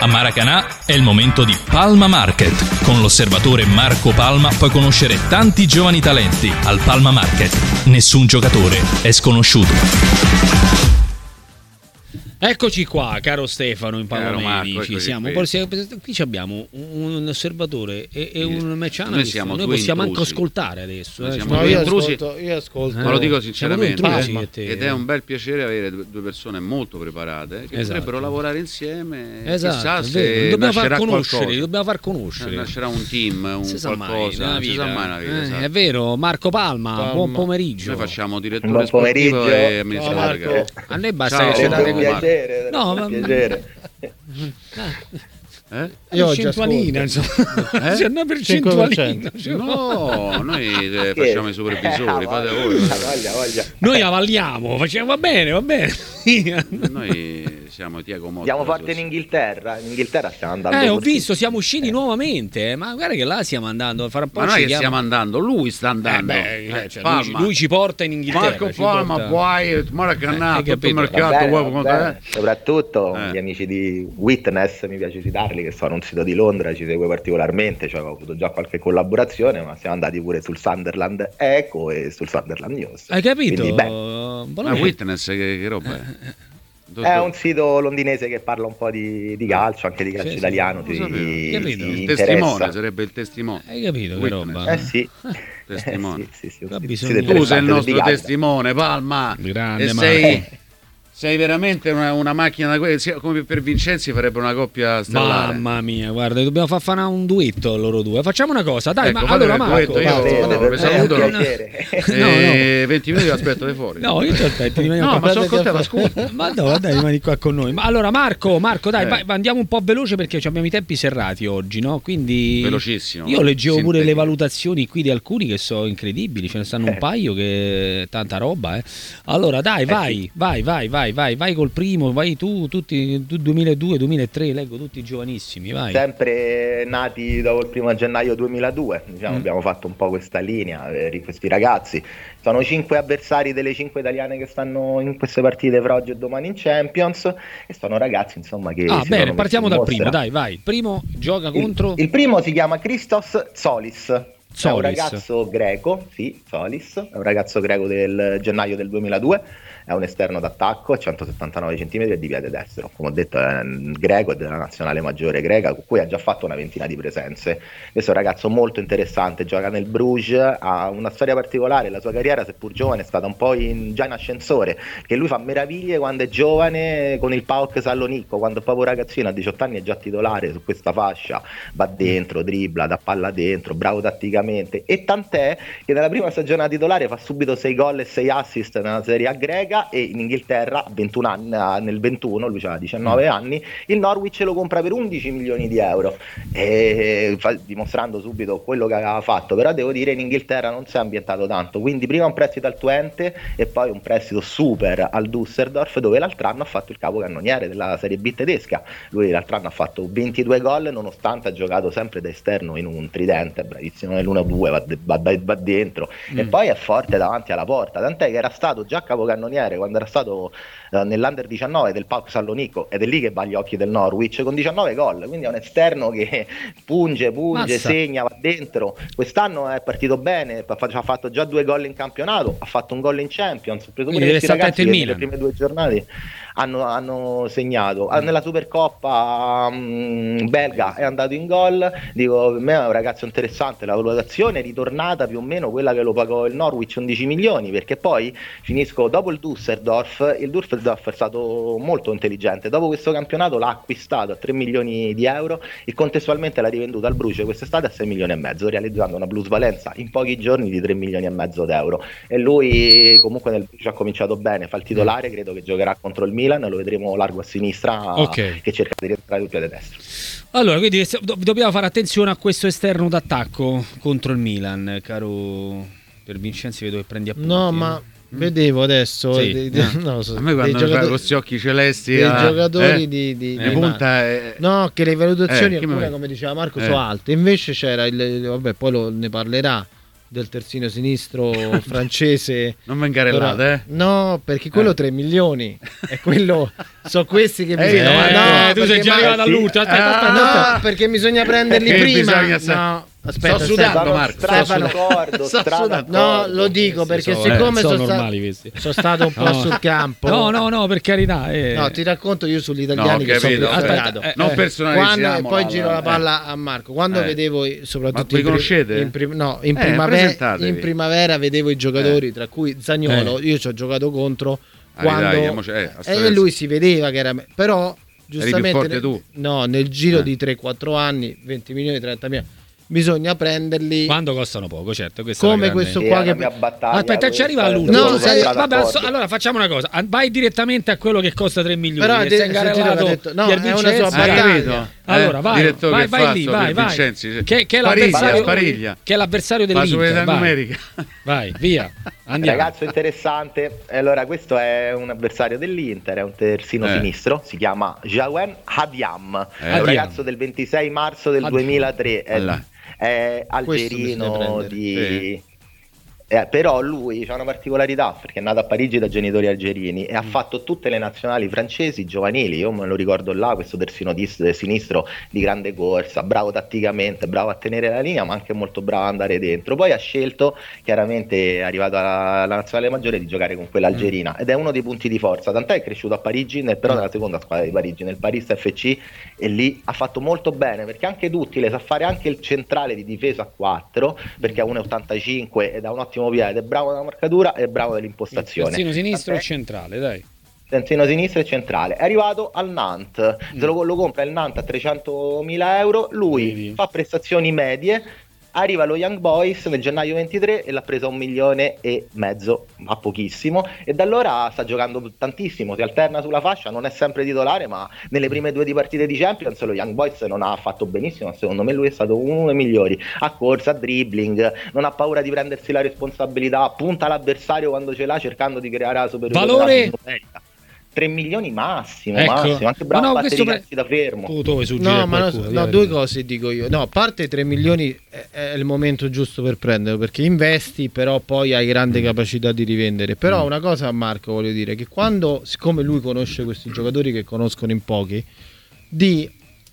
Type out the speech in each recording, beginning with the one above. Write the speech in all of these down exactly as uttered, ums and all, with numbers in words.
A Maracanã è il momento di Palma Market. Con l'osservatore Marco Palma puoi conoscere tanti giovani talenti. Al Palma Market nessun giocatore è sconosciuto. Eccoci qua, caro Stefano, in Palomedici. Siamo qui. qui ci abbiamo un osservatore e, e un match analyst. Noi siamo Noi due possiamo intrusi. anche ascoltare adesso. Noi eh. siamo No, due io intrusi. ascolto, io ascolto. Ma lo dico Siamo due sinceramente, intrusi, te. ed è un bel piacere avere due due persone molto preparate che Esatto. potrebbero lavorare insieme. Esatto, Chissà è se vero. Li dobbiamo far nascerà conoscere, qualcosa. li dobbiamo far conoscere. Eh, nascerà un team, un Si sa mai, qualcosa, nella non si vita. sa mai nella vita, Eh, esatto. È vero, Marco Palma, Palma. buon pomeriggio. Noi facciamo direttore Buon sportivo pomeriggio. e amministratore Ciao, delegato. Marco. A noi basta Ciao, che ci Ciao, date un Marco. piacere, No, un ma- piacere. Eh? Io una oggi percentualina, ascolto. insomma. Eh? C'è una percentualina. No, noi eh, facciamo i supervisori, Eh, fate voglia, voi. voglia, voglia. Noi avalliamo, facciamo va bene, va bene. Noi siamo Tiago Motta. Andiamo forte in Inghilterra. In Inghilterra stiamo andando. Eh, ho fortissimo. visto, siamo usciti nuovamente, eh, ma guarda che là stiamo andando, fra un po' Ma non ci è che chiama- stiamo andando, lui sta Eh, andando. beh, Eh, cioè, lui, Palma. lui ci porta in Inghilterra. Marco ci Palma, porta- poi Maracanã, Eh, hai tutto il capito. Va mercato, bene, vuoi va contare? bene. Soprattutto Eh. gli amici di Witness, mi piace citarli, che sono un sito di Londra, ci segue particolarmente, cioè, ho avuto già qualche collaborazione, ma siamo andati pure sul Sunderland Echo e sul Sunderland News. Hai capito? Quindi, beh, Buona- Ma Witness che, che roba è? è un sito londinese che parla un po' di, di calcio, anche di calcio Sì, sì, italiano. lo si- sapevo. si Capito. Il interessa. testimone, sarebbe il testimone. Hai capito che Witness. roba? Eh sì. Testimone. Eh, sì, sì, sì, un Ma sito- bisogna- sito Tu sei il interessante, nostro dedicato. testimone, Palma. Grande e Marco. sei, sei veramente una, una macchina da quelle, sia- come per Vincenzi farebbe una coppia stellare. Mamma mia, guarda, dobbiamo far fare un duetto loro due. Facciamo una cosa, dai, Ecco, ma fate allora il Marco, duetto, io- vai. Prego, Guardate, vi è un saluto. piacere. E venti minuti aspetto di fuori. No, io ti aspetto, rimaniamo No, qua. ma sono con te, ma scusa. Ma no, dai, rimani qua con noi. Ma allora Marco, Marco, dai, Eh. vai, andiamo un po' veloce perché abbiamo i tempi serrati oggi, no? Quindi Velocissimo. Io leggevo pure Sintetico. le valutazioni qui di alcuni che sono incredibili, ce ne stanno un paio che tanta roba, eh. Allora, dai, vai, vai, vai, vai, vai, vai col primo, vai tu, tutti tu duemiladue, duemilatré, leggo tutti giovanissimi, vai. Sempre nati dopo il primo gennaio duemiladue, diciamo, Mm. abbiamo fatto un po' questa linea, eh, questi ragazzi. Sono cinque avversari delle cinque italiane che stanno in queste partite fra oggi e domani in Champions e sono ragazzi insomma che Ah, si bene, sono partiamo messi dal in primo, mostra. dai, vai. Primo gioca Il- contro Il, primo si chiama Christos Solis. È un Solis. ragazzo greco, sì, Solis, è un ragazzo greco del gennaio del duemiladue, è un esterno d'attacco, centosettantanove centimetri e di piede destro. Come ho detto è un greco, è della nazionale maggiore greca, con cui ha già fatto una ventina di presenze. Questo è un ragazzo molto interessante, gioca nel Bruges, ha una storia particolare, la sua carriera seppur giovane è stata un po' in, già in ascensore, che lui fa meraviglie quando è giovane con il P A O K Salonicco, quando è proprio ragazzino a diciotto anni è già titolare su questa fascia, va dentro, dribbla, dà palla dentro, bravo tatticamente, e tant'è che nella prima stagione da titolare fa subito sei gol e sei assist nella Serie A greca e in Inghilterra a ventuno anni, nel ventuno, lui aveva diciannove anni, il Norwich lo compra per undici milioni di euro, e fa- dimostrando subito quello che aveva fatto. Però devo dire in Inghilterra non si è ambientato tanto, quindi prima un prestito al Twente e poi un prestito super al Düsseldorf, dove l'altro anno ha fatto il capocannoniere della Serie B tedesca. Lui l'altro anno ha fatto ventidue gol nonostante ha giocato sempre da esterno in un tridente, bravissimo nell'uno due, va, va, va dentro Mm. e poi è forte davanti alla porta, tant'è che era stato già capocannoniere quando era stato eh, nell'Under diciannove del P A O K Salonicco ed è lì che va agli occhi del Norwich con diciannove gol, quindi è un esterno che punge, punge, Mazza. segna, va dentro. Quest'anno è partito bene, ha fa- ha fatto già due gol in campionato, ha fatto un gol in Champions, ho preso Quindi pure deve questi stare ragazzi attento che il nelle Milan. prime due giornate hanno, hanno segnato. Ah, nella Supercoppa mh, belga è andato in gol, dico per me è un ragazzo interessante, la valutazione è ritornata più o meno quella che lo pagò il Norwich, undici milioni, perché poi finisco dopo il Düsseldorf, il Düsseldorf è stato molto intelligente, dopo questo campionato l'ha acquistato a tre milioni di euro e contestualmente l'ha rivenduto al Bruges quest'estate a sei milioni e mezzo, realizzando una plusvalenza in pochi giorni di tre milioni e mezzo d'euro. E lui comunque nel Bruges ha cominciato bene, fa il titolare, credo che giocherà contro il Milan, lo vedremo largo a sinistra, Ok. che cerca di rientrare il piede destro. Allora, quindi do- dobbiamo fare attenzione a questo esterno d'attacco contro il Milan, caro per Vincenzi, vedo che prendi appunti. No, eh. ma vedevo adesso Sì. dei- dei- Eh. non lo so, A me quando dei mi fai giocatori, questi occhi celesti dei a- giocatori eh, di, di, Eh, di- punta è- no, che le valutazioni Eh, chi alcune mi- come diceva Marco Eh. sono alte, invece c'era il vabbè poi lo, ne parlerà del terzino sinistro francese. Non vengarellate, eh? No, perché quello Eh. tre milioni. E quello sono questi che Eh, bisogna. no, no, eh, tu sei perché già ma- arrivato all'ultimo. Aspetta, aspetta, aspetta. No, perché bisogna prenderli Che prima. bisogna sa- No, aspetta, Sto sudando, Stefano, Marco. Stefano. d'accordo, Sto stra sudando. d'accordo. No, lo dico perché sono- siccome eh, sono sono, sta- normali questi. sono stato un po' No. sul campo. No, no, no, per carità. eh. No, ti racconto io sugli No, italiani ho che sono capito, più aspetta, preparato. eh, non eh. personalizziamo. Quando, e poi giro la palla a Marco. Quando Eh. vedevo i- soprattutto Ma vi in, pri- conoscete? in prim- no, in, Eh, primavera, presentatevi. in primavera vedevo i giocatori, Eh. tra cui Zaniolo. Io ci ho giocato contro Ah, quando dai, mo- eh, a e lui si vedeva che era me- però giustamente forte nel- tu. no, nel giro Eh. di tre quattro anni, venti milioni, trenta milioni, bisogna prenderli Quando costano poco, certo. questa è come la grande- questo Sì, qua è la che mia battaglia, Aspetta, ci arriva questa, all'ultimo. No, sono sai- stra vabbè, d'accordo. so- allora facciamo una cosa. Vai direttamente a quello che costa tre milioni. Però che te- sei sentite ingarellato che ha detto- no, Pier è una Vincenzi. sua Hai battaglia. capito? Allora, Eh, vai, direttore, vai, che vai fa lì, sto vai, Pier vai. Vincenzi? Che, che è Spariglia, l'avversario, spariglia. che è l'avversario La dell'Inter. solidarietà Vai, numerica. vai, via. Andiamo. Ragazzo interessante. Allora, questo è un avversario dell'Inter, è un terzino Eh. sinistro, si chiama Jawen Hadiam, Eh. è un Hadiam. ragazzo del ventisei marzo del Hadiam. duemilatre, è, Allà. è Questo bisogna algerino prendere. di... Eh, però lui ha una particolarità perché è nato a Parigi da genitori algerini e ha fatto tutte le nazionali francesi giovanili. Io me lo ricordo là, questo terzino dis- sinistro di grande corsa, bravo tatticamente, bravo a tenere la linea, ma anche molto bravo ad andare dentro. Poi ha scelto, chiaramente è arrivato alla, alla nazionale maggiore, di giocare con quella algerina ed è uno dei punti di forza, tant'è che è cresciuto a Parigi, nel, però nella seconda squadra di Parigi, nel Paris F C, e lì ha fatto molto bene perché anche tutti le sa fare anche il centrale di difesa a quattro, perché ha uno virgola ottantacinque ed ha un ottimo piede, è bravo nella marcatura e bravo nell'impostazione. Terzino sinistro o Tant'è- centrale, dai. terzino sinistro e centrale, è arrivato al Nantes, se lo, lo compra il Nantes a trecentomila euro, lui Vedi. fa prestazioni medie, arriva allo Young Boys nel gennaio ventitré e l'ha presa un milione e mezzo, ma pochissimo, e da allora sta giocando tantissimo, si alterna sulla fascia, non è sempre titolare, ma nelle prime due di partite di Champions lo Young Boys non ha fatto benissimo, secondo me lui è stato uno dei migliori, a corsa, a dribbling, non ha paura di prendersi la responsabilità, punta l'avversario quando ce l'ha cercando di creare la superiorità Valore? numerica. tre milioni massimo, Ecco. massimo, anche bravo Ma no, a battere questo i pre- calci da fermo. Tu dove suggeri No, ma no, qualcuno? no, Dai, due dai. cose dico io. No, a parte tre milioni è, è il momento giusto per prenderlo perché investi, però poi hai grande capacità di rivendere. Però una cosa a Marco voglio dire che quando, siccome lui conosce questi giocatori che conoscono in pochi, di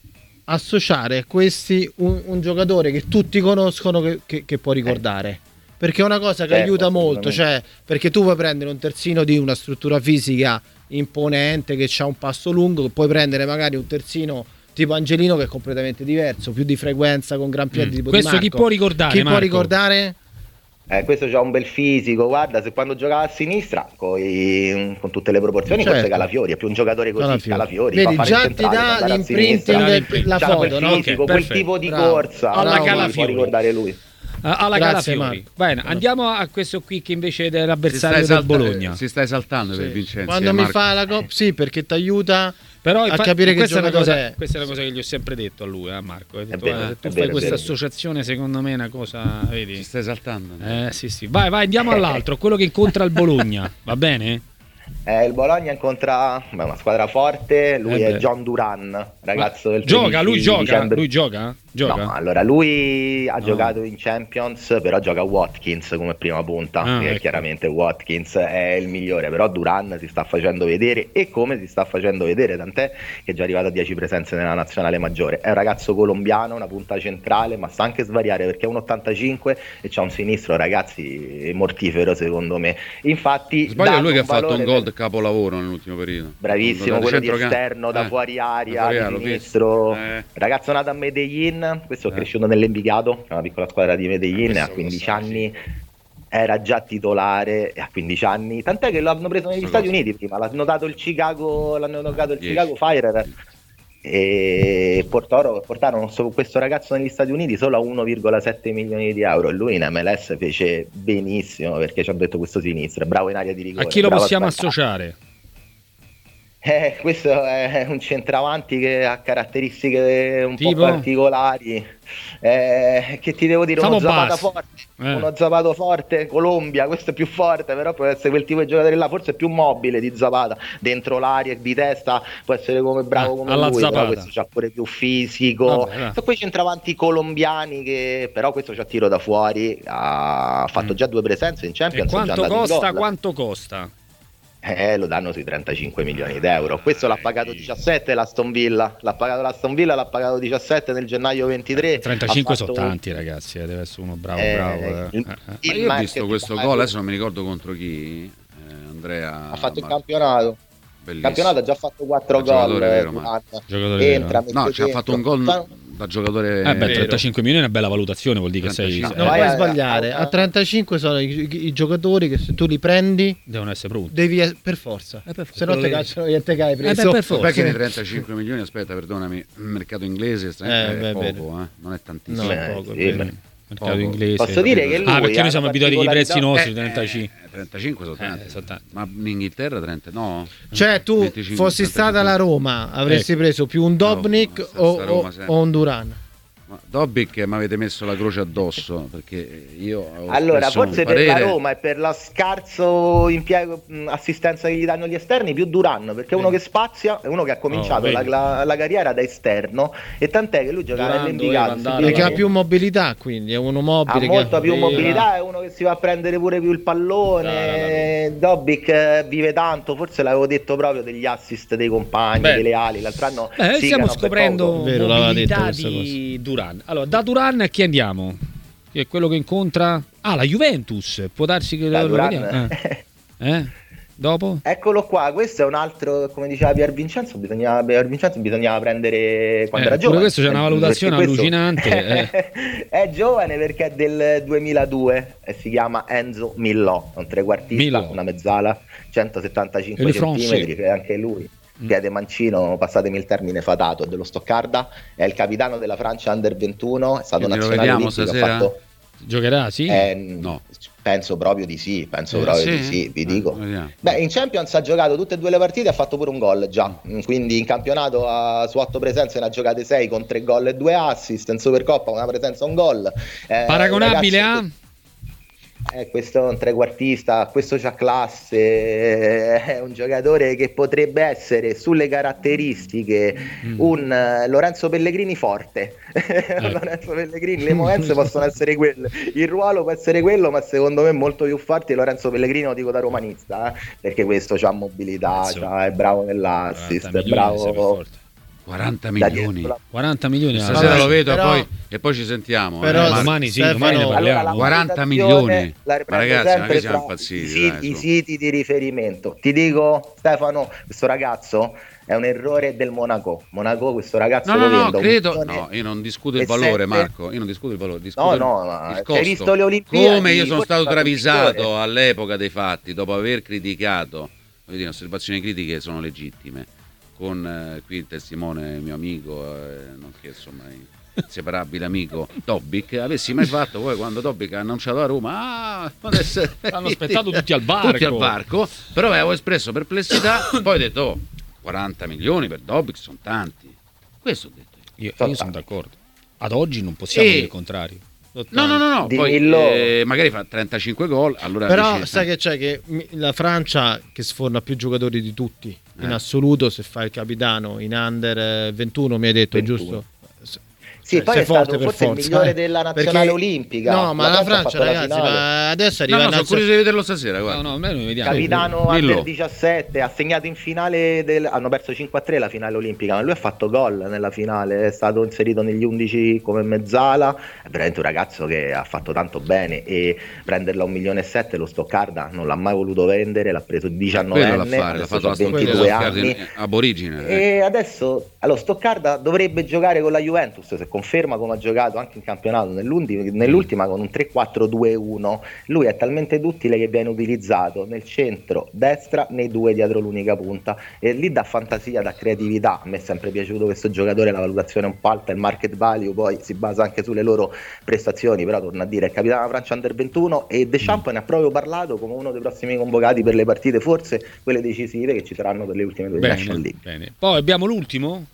associare a questi un, un giocatore che tutti conoscono che, che- che può ricordare. Perché è una cosa che Certo, aiuta molto, assolutamente. cioè perché tu puoi prendere un terzino di una struttura fisica imponente che ha un passo lungo, puoi prendere magari un terzino tipo Angelino che è completamente diverso, più di frequenza, con gran piedi Mm. tipo Questo di chi Marco. può ricordare, Chi può Marco? ricordare? Eh, questo c'ha un bel fisico, guarda, se quando giocava a sinistra coi- con tutte le proporzioni Certo. forse Calafiori, è più un giocatore così, Calafiori. Calafiori, Vedi, fa fare già il ti centrale, dà fa andare a l'imprinting sinistra, del- la c'ha foto, quel no? fisico, Ok, quel perfetto. tipo di Bravo. corsa, Alla no, Calafiori. può ricordare lui. Ah, alla Grazie, Calafiori. Marco. Bene, andiamo a questo qui che invece è Si sta, l'avversario del esalta- Bologna. si sta esaltando per Sì. Vincenzi. Quando eh, mi Marco. fa la coppa, sì, perché ti aiuta Però a infa- capire che questa, è una giocatore cosa, è. questa è una cosa che gli ho sempre detto a lui, eh, Marco. Ho detto, vero, guarda, se tu è fai vero, è questa vero. associazione, secondo me è una cosa, Si vedi? sta esaltando. Eh sì, sì. Vai, vai, andiamo all'altro, quello che incontra il Bologna, va bene? Eh, il Bologna incontra beh, una squadra forte, lui Eh è beh. John Duran, ragazzo Ma del gioca, tredici lui gioca, dicembre. lui gioca? Gioca? No, allora lui ha No. giocato in Champions, però gioca Watkins come prima punta, Ah, e ecco. chiaramente Watkins è il migliore, però Duran si sta facendo vedere e come si sta facendo vedere, tant'è che è già arrivato a dieci presenze nella nazionale maggiore. È un ragazzo colombiano, una punta centrale, ma sa anche svariare perché è un ottantacinque e c'ha un sinistro, ragazzi, mortifero secondo me. Infatti, Sbaglio, è dato lui che ha fatto un valore gol per- capolavoro nell'ultimo periodo. Bravissimo, Da quello di centrocampo. esterno, da Eh, fuori aria, da fuori di aria, l'ho visto. sinistro. Eh. Ragazzo nato a Medellin, questo è Eh. cresciuto nell'Envigado, che è una piccola squadra di Medellin, Questo a lo quindici sai, anni era già titolare a quindici anni, tant'è che l'hanno preso negli Questa Stati cosa. Uniti prima, l'hanno dato il Chicago, l'hanno notato il dieci. Chicago Fire e portarono, portarono so- questo ragazzo negli Stati Uniti solo a uno virgola sette milioni di euro e lui in M L S fece benissimo perché ci ha detto questo sinistro, è bravo in area di rigore. A chi lo bravo possiamo spaccare. associare? Eh, questo è un centravanti che ha caratteristiche un Tipo? po' particolari. Eh, che ti devo dire, uno Famo Zapata bassi. forte, Eh. uno Zapato forte, Colombia, questo è più forte, però può essere quel tipo di giocatore là, forse più mobile di Zapata, dentro l'aria e di testa può essere come bravo Ah, come alla lui, Zapata. però questo c'ha pure più fisico. Vabbè, va. Sono quei centravanti colombiani che però questo c'ha tiro da fuori, ha fatto Mm. già due presenze in E Champions, è già quanto andato in costa? gol. Quanto costa? Eh, lo danno sui trentacinque milioni d'euro. Questo l'ha pagato diciassette l'Aston Villa. L'ha pagato l'Aston Villa, l'ha pagato diciassette nel gennaio ventitré. trentacinque Ha fatto- sono tanti, ragazzi, eh, deve essere uno bravo Eh, bravo. eh. il- Eh, eh. Ma il io ho market visto questo fa- gol, adesso non mi ricordo contro chi, eh, Andrea. Ha fatto il ma- campionato. Il bellissimo. campionato ha già fatto quattro Un giocatore gol. vero, eh, ma- Duran. Giocatore Entra, vero. No, mette ci ha fatto un dentro. gol Fa- da giocatore Eh beh, vero. trentacinque milioni è una bella valutazione, vuol dire che sei, trentacinque. eh, No, Non vai puoi a- sbagliare, a- a trentacinque sono i, i- i giocatori che se tu li prendi devono essere pronti. devi es- per forza, Eh, per forza. se no te Quello cacciano via te che hai Eh, preso. beh, per forza. Perché nei trentacinque milioni, aspetta, perdonami, il mercato inglese Eh, è beh, poco, vero. eh, non è tantissimo. No, Beh, è poco, è sì, vero. beh. Mercato Poco. inglese. Posso dire che lui Ah, perché ha noi siamo una abituati ai prezzi particolarità- nostri, Eh, trentacinque. eh, trentacinque sono tanti. Eh, sono tanti. Ma in Inghilterra trenta, no? Cioè tu venticinque, fossi stata trentacinque. alla Roma, avresti Ecco. preso più un Dobnik No, sta- o, sta Roma o- sempre. o un Duran? Ma Dobbik mi avete messo la croce addosso perché io avevo Allora, espresso un forse per parere. la Roma e per la scarso impiego, mh, assistenza che gli danno gli esterni, più Duran, perché è uno che spazia, è uno che ha cominciato Oh, la, vedi. la- la carriera da esterno, e tant'è che lui gioca Duran nell'Envigado. doveva si andare- Perché vede ha che più mobilità, quindi è uno ha mobile. molta che più Vero. mobilità, è uno che si va a prendere pure più il pallone. Dobbik eh, vive tanto, forse l'avevo detto proprio degli assist dei compagni, Beh. delle ali. L'altro anno Eh, sì, stiamo che hanno scoprendo beccato- Vero, l'aveva mobilità detto questa di Duran. Allora, da Duran a chi andiamo? Che è quello che incontra? Ah, la Juventus. Può darsi che Da lo Duran. vediamo. Eh. Eh? Dopo? Eccolo qua, questo è un altro, come diceva Pier Vincenzo, bisognava, Pier Vincenzo bisognava prendere quando Eh, era pure giovane. questo c'è una Perché valutazione questo allucinante, è giovane perché è del duemiladue e si chiama Enzo Millò, è un trequartista, Millò. una mezzala, centosettantacinque E le centimetri, che è anche lui. Piede mancino, passatemi il termine fatato, dello Stoccarda, è il capitano della Francia Under ventuno, è stato Quindi lo nazionale vediamo olimpico, ha stasera? fatto Giocherà, sì? eh, No. penso proprio di sì, penso Eh, proprio sì? di sì, vi Eh, dico. vediamo. Beh, in Champions ha giocato tutte e due le partite, ha fatto pure un gol già, quindi in campionato ha, su otto presenze ne ha giocate sei con tre gol e due assist, in Supercoppa una presenza e un gol. Eh, Paragonabile ragazzi, a? eh, questo è un trequartista, questo c'ha classe, eh, è un giocatore che potrebbe essere sulle caratteristiche Mm. un eh, Lorenzo Pellegrini forte. Un Lorenzo Pellegrini, le movenze possono essere quelle, il ruolo può essere quello, ma secondo me è molto più forte Lorenzo Pellegrini, lo dico da romanista, eh, perché questo c'ha mobilità, Cazzo. c'ha- è bravo nell'assist, quaranta è milioni, sei per bravo forza. quaranta da milioni. dietro la- quaranta milioni. Stasera Vabbè, lo vedo però- e, poi, e poi ci sentiamo. però eh, ma- domani sì, Stefano- domani ne parliamo. Allora, la quaranta valutazione milioni. la Ma riprendo ragazzi, ma sempre che siamo tra impazziti, i, siti, dai, i su. siti di riferimento. Ti dico, Stefano, questo ragazzo è un errore del Monaco. Monaco, questo ragazzo No, no, lo no, vende a un credo. milione No, io non discuto il e valore, sette. Marco. Io non discuto il valore. Discuto No, il- no, ma il hai costo. visto le Olimpiadi? Come io sono Forse stato è stato travisato migliore. all'epoca dei fatti, dopo aver criticato, voglio dire, osservazioni critiche sono legittime. Con eh, qui il testimone, mio amico, eh, nonché insomma inseparabile amico Dobbik, avessi mai fatto poi quando Dobbik ha annunciato a Roma, ah, adesso Hanno aspettato tutti al barco. tutti al barco, però avevo espresso perplessità, poi ho detto oh, quaranta milioni per Dobbik sono tanti, questo ho detto io. Io, io sono d'accordo. Ad oggi non possiamo E- dire il contrario. No, no, no, no. Di Poi Millo. eh, magari fa trentacinque gol, allora Però dici, sai che c'è che mi- la Francia che sforna più giocatori di tutti in Eh. assoluto, se fa il capitano in under eh, ventuno mi hai detto ventuno. giusto? Sì, Cioè, poi sei è stato forte per forse il forza, migliore eh. della nazionale Perché- olimpica. No, ma la ha Francia, fatto la ragazzi, finale. ma adesso No, arriva no, in sono nazio- curioso di vederlo stasera, guarda. No, no, almeno noi vediamo. Capitano Dillo. under diciassette, ha segnato in finale del... hanno perso cinque a tre la finale olimpica, ma lui ha fatto gol nella finale, è stato inserito negli undici come mezzala, è veramente un ragazzo che ha fatto tanto bene, e prenderla un milione e sette lo Stoccarda non l'ha mai voluto vendere, l'ha preso Quello diciannovenne, l'ha fatto, l'ha adesso fatto la ha Stoccarda ventidue anni. aborigine. eh. E adesso allora, Stoccarda dovrebbe giocare con la Juventus se conferma come ha giocato anche in campionato nell'ultima con un tre quattro due uno. Lui è talmente duttile che viene utilizzato nel centro, destra, nei due dietro l'unica punta, e lì dà fantasia, dà creatività. A me è sempre piaciuto questo giocatore, la valutazione è un po' alta, il market value poi si basa anche sulle loro prestazioni, però torno a dire, è capitano della Francia under ventuno e Deschamps ne ha proprio parlato come uno dei prossimi convocati per le partite, forse quelle decisive che ci saranno per le ultime due bene, National League. Bene. Poi abbiamo l'ultimo?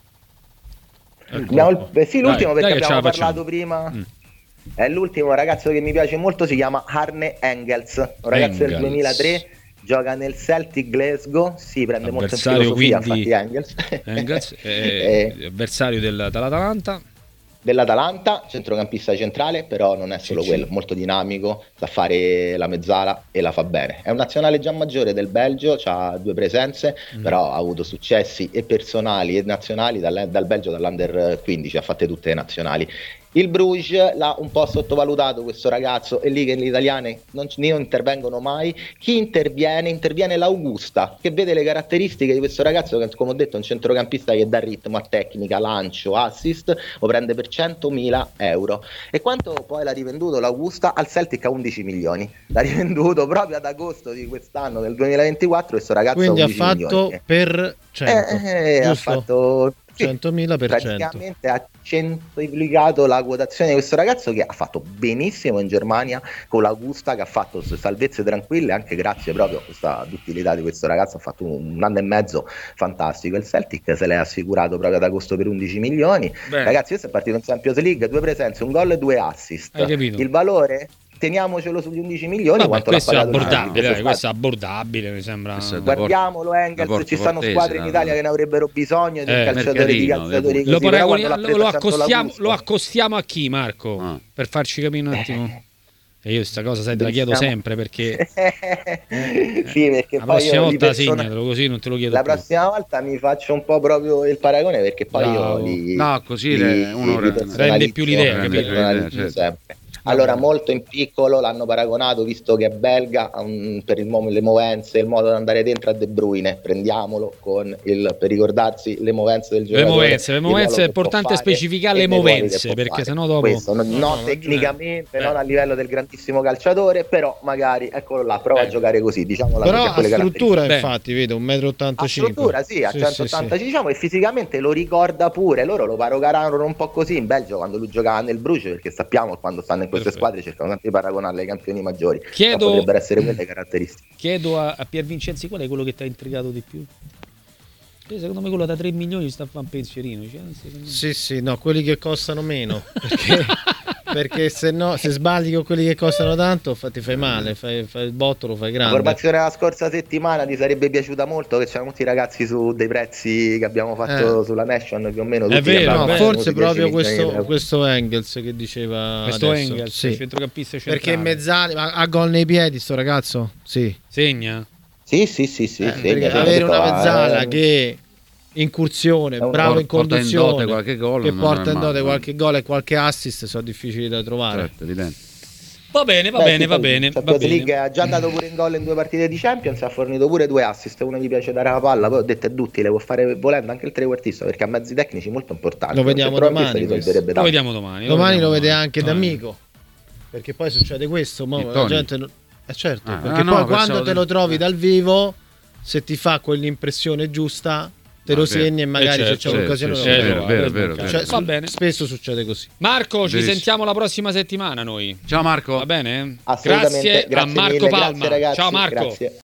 Abbiamo il, eh sì, l'ultimo dai, perché dai, abbiamo parlato prima. Mm. È l'ultimo ragazzo che mi piace molto, si chiama Arne Engels, un ragazzo Engels. del duemilatré, gioca nel Celtic Glasgow, si prende molto in Avversario, filosofia, quindi, infatti Engels. Engels è Eh, avversario del- dell'Atalanta. dell'Atalanta, centrocampista centrale, però non è solo Sì, sì. quello, molto dinamico, sa fare la mezzala e la fa bene. È un nazionale già maggiore del Belgio, ha due presenze, Mm. però ha avuto successi e personali e nazionali dal, dal Belgio, dall'Under quindici, ha fatte tutte le nazionali. Il Bruges l'ha un po' sottovalutato questo ragazzo, è lì che gli italiani non, non intervengono mai. Chi interviene? Interviene l'Augusta, che vede le caratteristiche di questo ragazzo che, come ho detto, è un centrocampista che dà ritmo a tecnica, lancio, assist, lo prende per centomila euro. E quanto poi l'ha rivenduto l'Augusta? Al Celtic a undici milioni. L'ha rivenduto proprio ad agosto di quest'anno, del duemilaventiquattro, questo ragazzo Quindi a ha undici fatto milioni. per cento, Eh, eh, ha giusto? fatto sì, centomila per cento. praticamente ha centiplicato la quotazione di questo ragazzo, che ha fatto benissimo in Germania con l'Augusta, che ha fatto salvezze tranquille anche grazie proprio a questa duttilità di questo ragazzo. Ha fatto un, un anno e mezzo fantastico. Il Celtic se l'è assicurato proprio ad agosto per undici milioni. Bene. Ragazzi, questo è partito in Champions League, due presenze, un gol e due assist. Hai capito? Il valore, teniamocelo sugli undici milioni. Vabbè, quanto l'ha questo è pagato il abbordabile, Celtic dai, questo è abbordabile, mi sembra. Questo è da Guardiamolo Engels, Porto ci stanno Portese, squadre in da- Italia che ne avrebbero bisogno di Eh, un calciatore di Mercatino, calciatori che- Lo, così, però paragoni- quando l'ha lo, lo presa sempre accostiamo, l'Augusto- lo accostiamo a chi, Marco? Ah. Per farci capire un attimo. E io questa cosa sai, te la chiedo Diciamo- sempre perché sì, perché la poi prossima io li volta persona- segnatelo, così non te lo chiedo la più. prossima volta mi faccio un po' proprio il paragone, perché poi Bravo. io li, No, così li- le- uno li re- personalizzo, rende più l'idea, li capito? personalizzo Certo. sempre. Allora, molto in piccolo l'hanno paragonato, visto che è belga, a un- per il mo- le movenze, il modo di andare dentro a De Bruyne. Prendiamolo con il, per ricordarsi le movenze del Le giocatore. movenze, le il movenze ruolo è che può importante fare specificare e le nei ruoli movenze, che può perché fare. sennò dopo- Questo, non, No, non no, tecnicamente, eh. non a livello del grandissimo calciatore, però magari, eccolo là, prova Eh. a giocare così, diciamo, Però ha a quelle struttura, Beh. infatti, vedo un metro e a ottantacinque. struttura, sì, a Sì, centottanta, sì, sì. diciamo, e fisicamente lo ricorda pure. Loro lo paragonarono un po' così in Belgio quando lui giocava nel Bruges, perché sappiamo che quando stanno in queste Perfetto. squadre cercano sempre di paragonarle ai campioni maggiori. Chiedo- Ma potrebbero essere quelle caratteristiche. Chiedo a, a Pier Vincenzi qual è quello che ti ha intrigato di più? Io, secondo me quello da tre milioni sta a fare un pensierino. Cioè, secondo me- Sì, sì, no, quelli che costano meno. Perché, perché se no, se sbagli con quelli che costano tanto, fa- ti fai male, fai, fai il botto, lo fai La grande. formazione la scorsa settimana ti sarebbe piaciuta molto, che c'erano tutti i ragazzi su dei prezzi che abbiamo fatto Eh. sulla Nation, più o meno È tutti vero, abbiamo No, beh, fatto forse dieci proprio milioni di questo, euro. questo Engels che diceva Questo adesso. Engels, Sì. centrocampista centrale. Perché Mezzali ma ha gol nei piedi sto ragazzo? Sì. Segna? Sì, sì, sì, sì, Eh, sì, perché certo, avere una eh, mezzala che incursione, È un- bravo in porta in conduzione, dote qualche gol, che non porta è in dote male. qualche gol e qualche assist sono difficili da trovare. Certo, evidente. Va bene, va Beh, bene, sì, va poi bene, il va Champions bene. League ha già dato pure in gol in due partite di Champions, ha fornito pure due assist. Uno gli piace dare la palla, poi ho detto è duttile, può fare volendo anche il trequartista, perché ha mezzi tecnici molto importanti. Lo vediamo Un centrocampista domani risolverebbe Lo tanto. vediamo domani. Domani lo vediamo vede domani. anche Domani. d'amico. Perché poi succede questo, mo Di la Tony. gente non- eh certo, Ah, perché ah, no, poi pensavo quando te di- lo trovi eh. dal vivo, se ti fa quell'impressione giusta, te Ah, lo vero. segni e magari Eh, se certo, c'è sì, un'occasione sì, lo sì, fai. vero, vero, vero, Cioè, vero. Va su- bene. spesso succede così. Marco, ci Verissimo. sentiamo la prossima settimana noi. Ciao Marco. Va bene? Assolutamente, Grazie, a grazie Marco mille, Palma. grazie ragazzi, Ciao Marco. grazie.